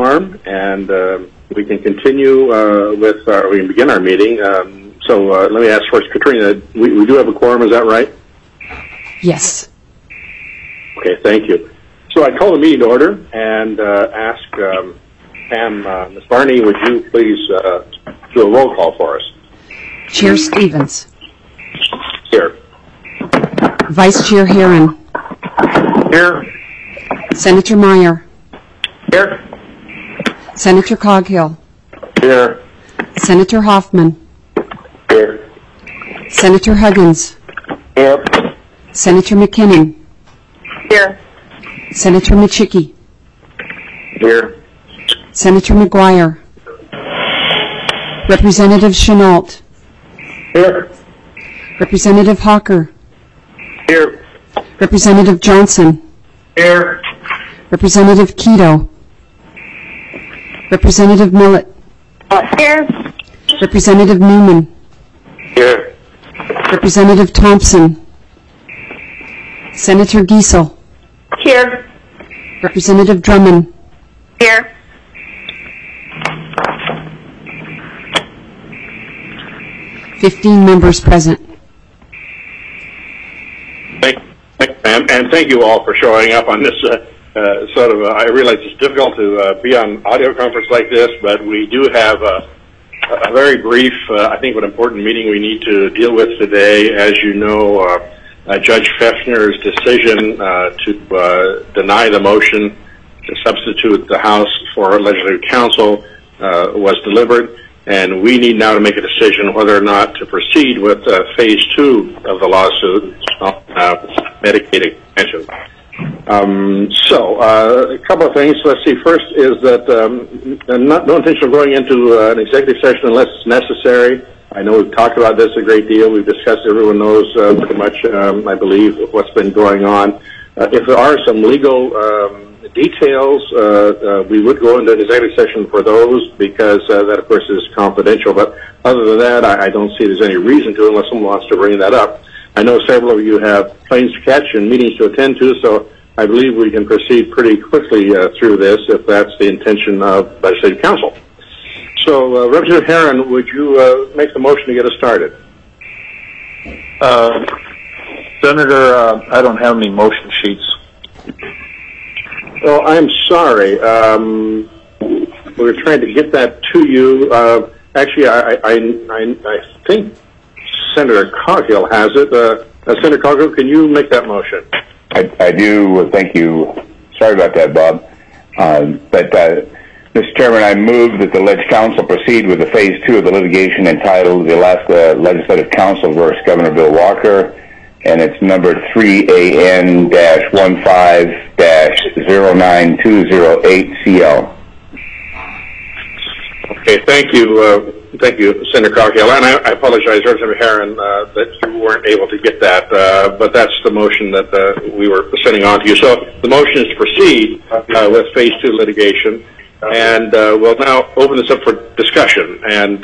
quorum, and we can continue we can begin our meeting. So let me ask first, Katrina, we do have a quorum, is that right? Yes. Okay, thank you. So I call the meeting to order and ask Pam, Ms. Barney, would you please do a roll call for us? Chair Stevens. Here. Vice Chair Herron. Here. Senator Meyer. Here. Senator Coghill. Here. Senator Hoffman. Here. Senator Huggins. Here. Senator McKinnon. Here. Senator Michicki. Here. Senator McGuire. Representative Chenault. Here. Representative Hawker. Here. Representative Johnson. Here. Representative Keto. Representative Millett. Here. Representative Newman. Here. Representative Thompson. Senator Giesel. Here. Representative Drummond. Here. "15 members present." Thank you, ma'am, and thank you all for showing up on this I realize it's difficult to be on audio conference like this, but we do have a very brief, I think, an important meeting we need to deal with today. As you know, Judge Feffner's decision to deny the motion to substitute the House for Legislative Council was delivered, and we need now to make a decision whether or not to proceed with Phase 2 of the lawsuit on Medicaid extension. A couple of things. Let's see. First is that no intention of going into an executive session unless it's necessary. I know we've talked about this a great deal. We've discussed it. Everyone knows pretty much, I believe, what's been going on. If there are some legal details, we would go into an executive session for those because that, of course, is confidential. But other than that, I don't see there's any reason to unless someone wants to bring that up. I know several of you have planes to catch and meetings to attend to, so I believe we can proceed pretty quickly through this if that's the intention of Legislative Council. So, Representative Herron, would you make the motion to get us started? Senator, I don't have any motion sheets. Well, I'm sorry. We were trying to get that to you. Actually, I think Senator Coghill has it. Senator Coghill, can you make that motion? I do. Thank you. Sorry about that, Bob. Mr. Chairman, I move that the Leg Council proceed with the Phase 2 of the litigation entitled the Alaska Legislative Council versus Governor Bill Walker, and it's number 3AN-15-05-09208CL. Okay, thank you. Thank you, Senator Coghill. And I apologize, Representative Herron, that you weren't able to get that, but that's the motion that we were sending on to you. So the motion is to proceed with Phase 2 litigation, and we'll now open this up for discussion. And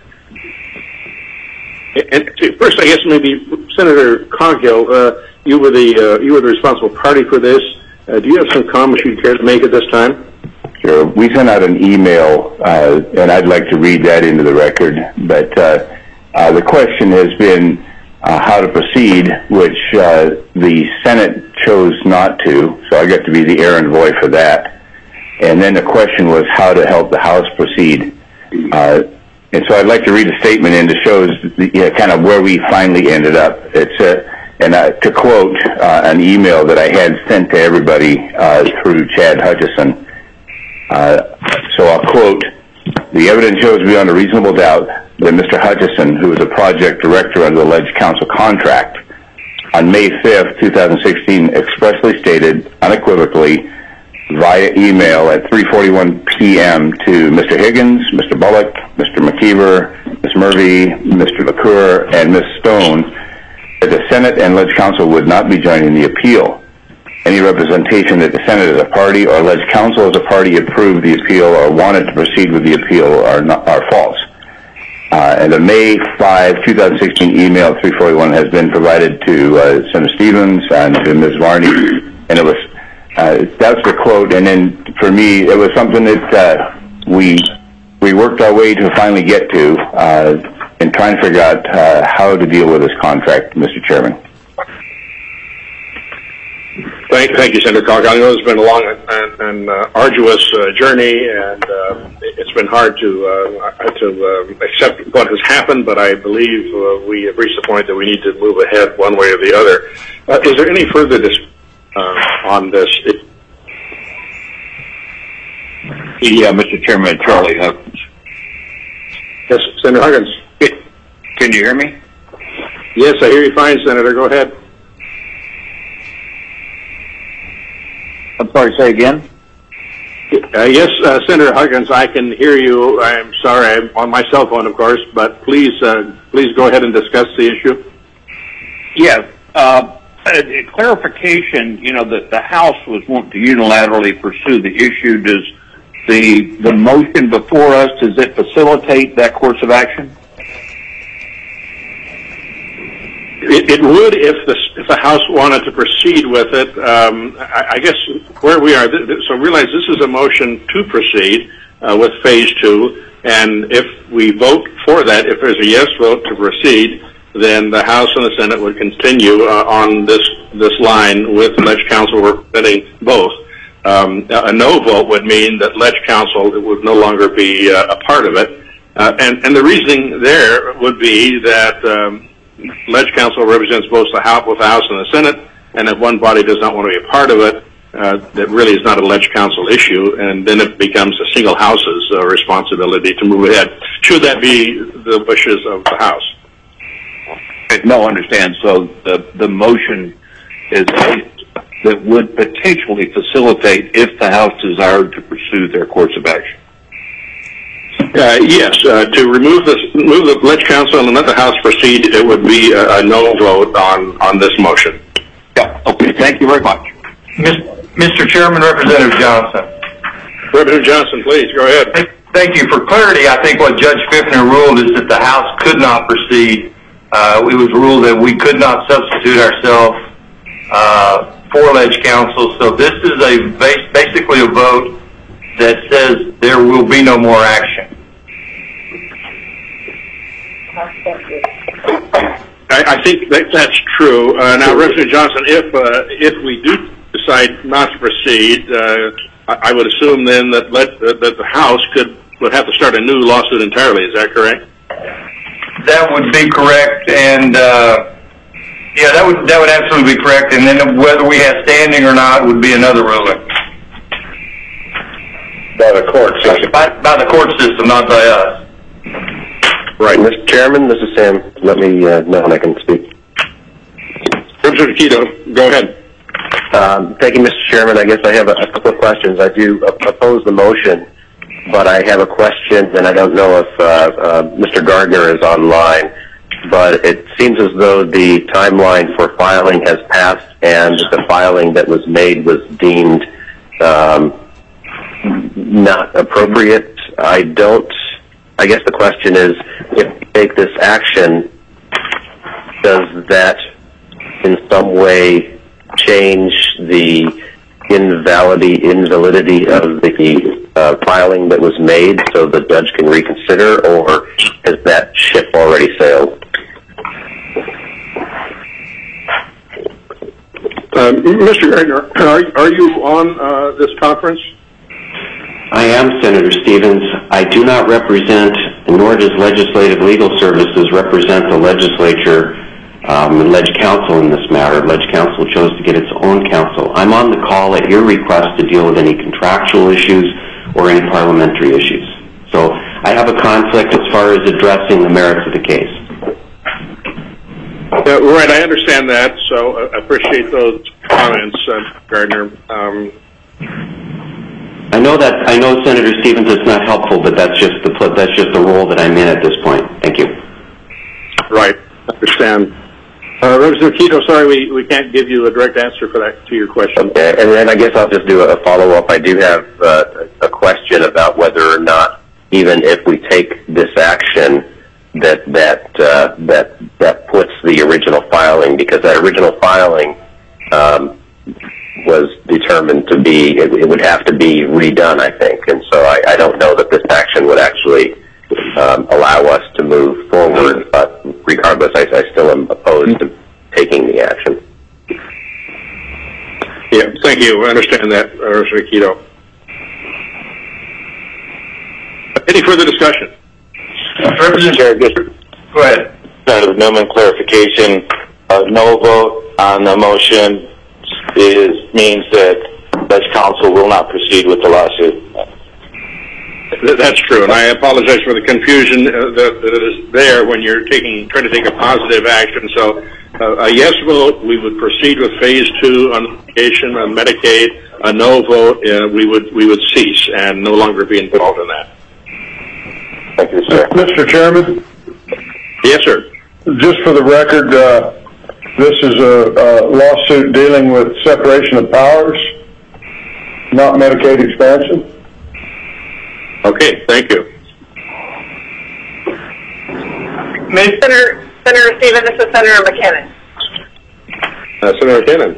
first, I guess maybe Senator Coghill, you were the responsible party for this. Do you have some comments you'd care to make at this time? Sure. We sent out an email, and I'd like to read that into the record. But the question has been how to proceed, which the Senate chose not to, so I got to be the errand boy for that. And then the question was how to help the House proceed. And so I'd like to read a statement in that shows kind of where we finally ended up. It's to quote an email that I had sent to everybody through Chad Hutchison. So I'll quote, "The evidence shows beyond a reasonable doubt that Mr. Hutchison, who is a project director under the Ledge Council contract, on May 5th, 2016, expressly stated unequivocally via email at 3:41 p.m. to Mr. Higgins, Mr. Bullock, Mr. McKeever, Ms. Murphy, Mr. LaCour, and Ms. Stone that the Senate and Ledge Council would not be joining the appeal. Any representation that the Senate as a party or Ledge Council as a party approved the appeal or wanted to proceed with the appeal are false. And the May 5, 2016 email 341 has been provided to Senator Stevens and to Ms. Varney, and it was That's the quote, and then for me, it was something that we worked our way to finally get to, and trying to figure out how to deal with this contract, Mr. Chairman. Thank you, Senator Calk. I know it's been a long and arduous journey, and it's been hard to accept what has happened, but I believe we have reached the point that we need to move ahead one way or the other. Is there any further on this? Yeah, Mr. Chairman, Charlie Huggins. Yes, Senator Huggins. Can you hear me? Yes, I hear you fine, Senator. Go ahead. I'm sorry, say again? Yes, Senator Huggins, I can hear you. I'm sorry, I'm on my cell phone, of course, but please go ahead and discuss the issue. Yes. A clarification, that the House was wanting to unilaterally pursue the issue. Does the motion before us, does it facilitate that course of action? It would if the House wanted to proceed with it. I guess where we are, so realize this is a motion to proceed with Phase 2, and if we vote for that, if there's a yes vote to proceed, then the House and the Senate would continue on this line with Ledge Council representing both. A no vote would mean that Ledge Council would no longer be a part of it, and the reasoning there would be that Ledge Council represents both the House and the Senate, and if one body does not want to be a part of it, that really is not a Ledge Council issue, and then it becomes a single House's responsibility to move ahead, should that be the wishes of the House. No, understand. So the motion is that would potentially facilitate if the House desired to pursue their course of action. Yes, to remove the Ledge Council and let the House proceed, it would be a no vote on this motion. Yeah. Okay. Thank you very much. Mr. Chairman, Representative Johnson. Representative Johnson, please go ahead. Thank you. For clarity, I think what Judge Fiffner ruled is that the House could not proceed. It was ruled that we could not substitute ourselves for Ledge Council. So this is basically a vote that says there will be no more action. I think that's true. Now, Representative Johnson, if we do decide not to proceed, I would assume then that the House would have to start a new lawsuit entirely. Is that correct? That would be correct, and yeah, that would absolutely be correct. And then whether we have standing or not would be another ruling. By the court system. By the court system, not by us. Right. Mr. Chairman, this is Sam. Let me know when I can speak. Representative Quito, go ahead. Thank you, Mr. Chairman. I guess I have a couple of questions. I do oppose the motion, but I have a question, and I don't know if Mr. Gardner is online, but it seems as though the timeline for filing has passed, and the filing that was made was deemed not appropriate. I guess the question is, if we take this action, does that in some way change the invalidity of the filing that was made so the judge can reconsider, or has that ship already sailed? Mr. Gardner, are you on this conference? I am, Senator Stevens. I do not represent, nor does Legislative Legal Services represent the legislature and Ledge Council in this matter. Ledge Council chose to get its own counsel. I'm on the call at your request to deal with any contractual issues or any parliamentary issues. So I have a conflict as far as addressing the merits of the case. Right, I understand that, so I appreciate those comments, Gardner. I know, Senator Stevens, it's not helpful, but that's just the role that I'm in at this point. Thank you. Right, I understand. Representative Quito, sorry, we can't give you a direct answer to your question. Okay, and then I guess I'll just do a follow-up. I do have a question about whether or not, even if we take this action, that puts the original filing, because that original filing was determined determined to be, it would have to be redone, I think. And so I don't know that this action would actually allow us to move forward. But regardless, I still am opposed to taking the action. Yeah, thank you. I understand that, Mr. Quito. Any further discussion? Representative, go ahead. Senator Newman, clarification. No vote on the motion means that Ledge Council will not proceed with the lawsuit. That's true, and I apologize for the confusion that is there when you're trying to take a positive action. So, a yes vote, we would proceed with phase 2 on litigation on Medicaid. A no vote, we would cease and no longer be involved in that. Thank you, sir. Mr. Chairman? Yes, sir. Just for the record, this is a lawsuit dealing with separation of powers, not Medicaid expansion. Okay, thank you. Senator Stevens, this is Senator McKinnon. Senator McKinnon.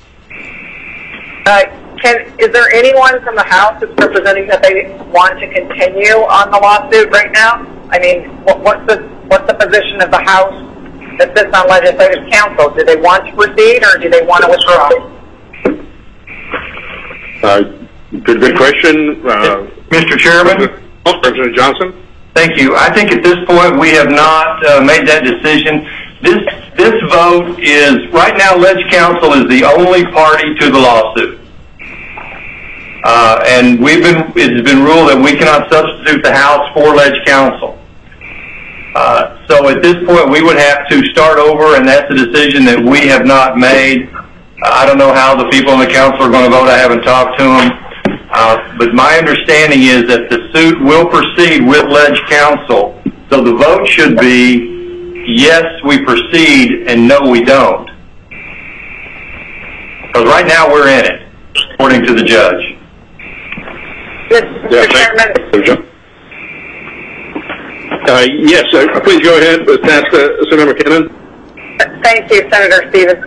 Is there anyone from the House that's representing that they want to continue on the lawsuit right now? I mean, what's the position of the House that sits on Legislative Council? Do they want to proceed or do they want to withdraw? Good question. Mr. Chairman? Representative Johnson? Thank you. I think at this point we have not made that decision. This vote is, right now Ledge Council is the only party to the lawsuit. And it has been ruled that we cannot substitute the House for Ledge Council. So at this point we would have to start over, and that's a decision that we have not made. I don't know how the people in the council are going to vote. I haven't talked to them. But my understanding is that the suit will proceed with Ledge Council. So the vote should be yes, we proceed, and no, we don't. Because right now we're in it, according to the judge. Mr. Chairman. Yes, please go ahead. That's Senator McKinnon. Thank you, Senator Stevens.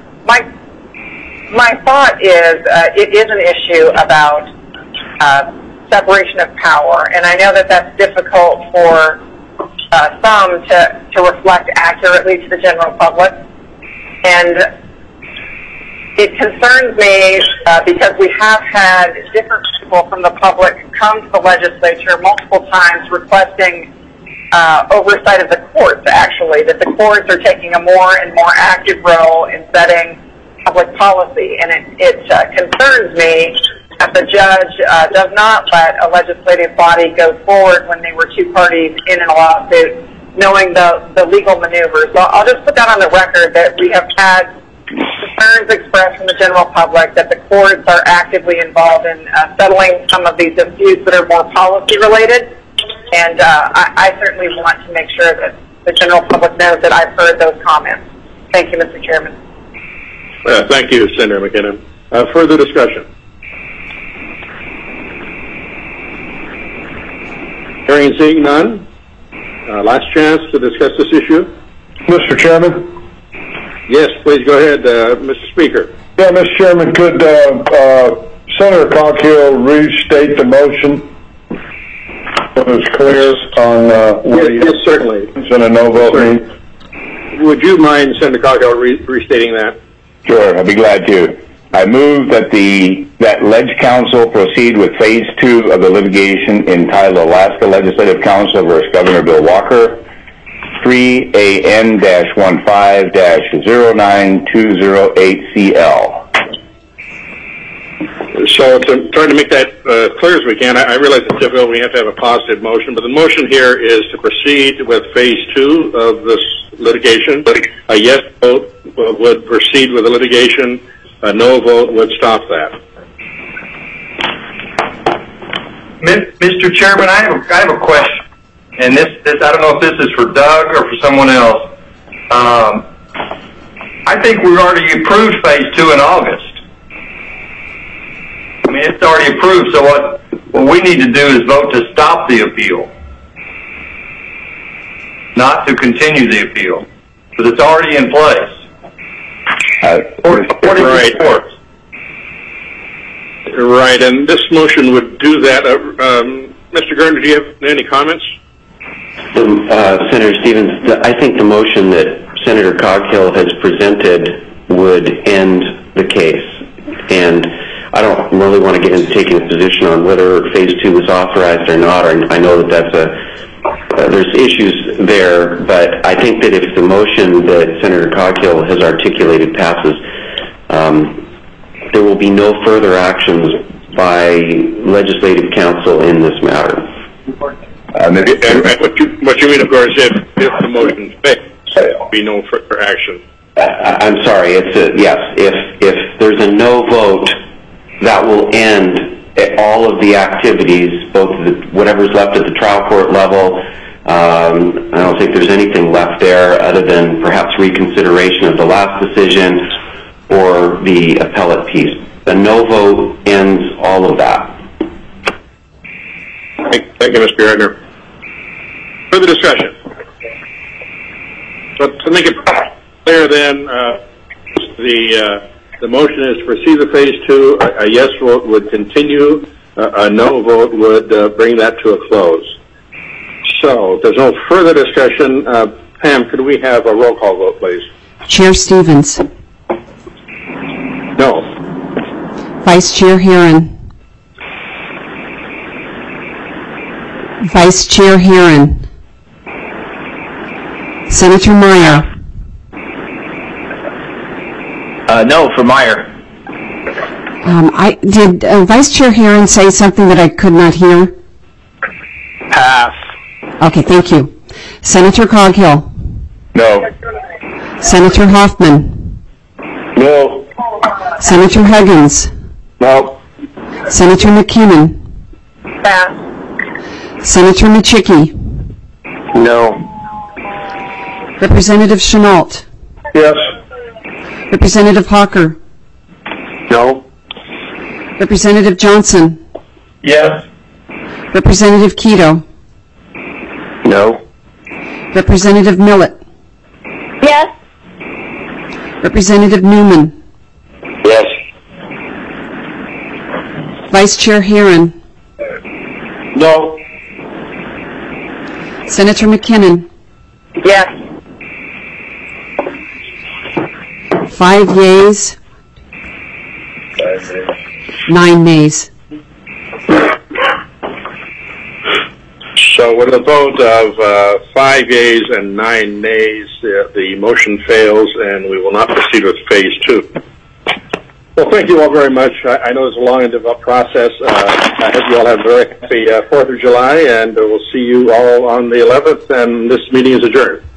My thought is it is an issue about separation of power, and I know that that's difficult for some to reflect accurately to the general public. And it concerns me because we have had different people from the public come to the legislature multiple times requesting oversight of the courts, actually, that the courts are taking a more and more active role in setting public policy. And it concerns me that the judge does not let a legislative body go forward when they were two parties in a lawsuit, knowing the legal maneuvers. So I'll just put that on the record that we have had concerns expressed from the general public that the courts are actively involved in settling some of these disputes that are more policy related. And I certainly want to make sure that the general public knows that I've heard those comments. Thank you, Mr. Chairman. Thank you, Senator McKinnon. Further discussion? Hearing and seeing none. Last chance to discuss this issue. Mr. Chairman? Yes, please go ahead, Mr. Speaker. Yeah, Mr. Chairman, could Senator Coghill restate the motion so it's clear on what yes, certainly. In a no vote means? Would you mind, Senator Coghill, restating that? Sure, I'd be glad to. I move that that Ledge Council proceed with Phase 2 of the litigation entitled Alaska Legislative Council versus Governor Bill Walker, 3AN-15-09208CL. So to try to make that clear as we can, I realize it's difficult. We have to have a positive motion, but the motion here is to proceed with Phase 2 of this litigation. A yes vote would proceed with the litigation. A no vote would stop that. Mr. Chairman, I have a question, and this I don't know if this is for Doug or for someone else. I think we already approved Phase 2 in August. I mean, it's already approved, so what we need to do is vote to stop the appeal, not to continue the appeal, because it's already in place. Right. Right, and this motion would do that. Mr. Gardner, do you have any comments? Senator Stevens, I think the motion that Senator Coghill has presented would end the case. And I don't really want to get into taking a position on whether Phase 2 was authorized or not. I know that there's issues there, but I think that if the motion that Senator Coghill has articulated passes, there will be no further actions by Legislative Council in this matter. What you mean, of course, if the motion fails, there will be no further action. I'm sorry. Yes. If there's a no vote, that will end all of the activities, both whatever's left at the trial court level. I don't think there's anything left there other than perhaps reconsideration of the last decision or the appellate piece. The no vote ends all of that. Thank you, Mr. Gardner. Further discussion. So to make it clear, then, the motion is to proceed to Phase 2. A yes vote would continue. A no vote would bring that to a close. So if there's no further discussion, Pam, could we have a roll call vote, please? Chair Stevens. No. Vice Chair Herron. Vice Chair Herron. Senator Meyer. No, for Meyer. Did Vice Chair Herron say something that I could not hear? Pass. Okay, thank you. Senator Coghill. No. Senator Hoffman. No. Senator Huggins. No. Senator McKinnon. Pass. Senator Michicki. No. Representative Chenault. Yes. Representative Hawker. No. Representative Johnson. Yes. Representative Keto. No. Representative Millett. Yes. Representative Newman. Yes. Vice Chair Herron. No. Senator McKinnon. Yes. 5 yeas, 9 nays. So with a vote of 5 yeas and 9 nays, the motion fails, and we will not proceed with Phase 2. Well, thank you all very much. I know it's a long and difficult process. I hope you all have a very happy 4th of July, and we'll see you all on the 11th, and this meeting is adjourned.